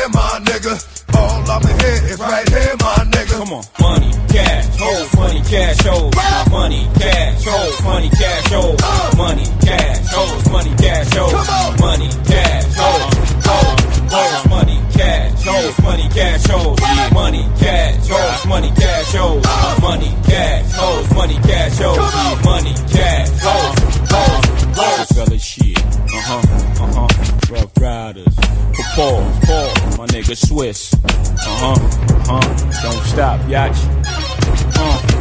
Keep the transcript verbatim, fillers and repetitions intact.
here, my nigga. All I'm here is right here, my nigga. Come on. Money, cash, hoes, money, cash, hoes. Money, cash, hoes, money, cash, hoes. Money, cash, hoes, money, cash, hoes. Money, cash, hoes, hoes, hoes, money, cash, hoes, money, cash, hoes. Money, cash, hoes, money, cash, hoes. Money, cash, hoes, money, cash, hoes. Money, cash, hoes, hoes, hoes. Fella shit. Uh huh, uh huh. Rough Riders. Pause, pause, my nigga Swiss. Uh huh, uh huh. Don't stop, yacht. Uh.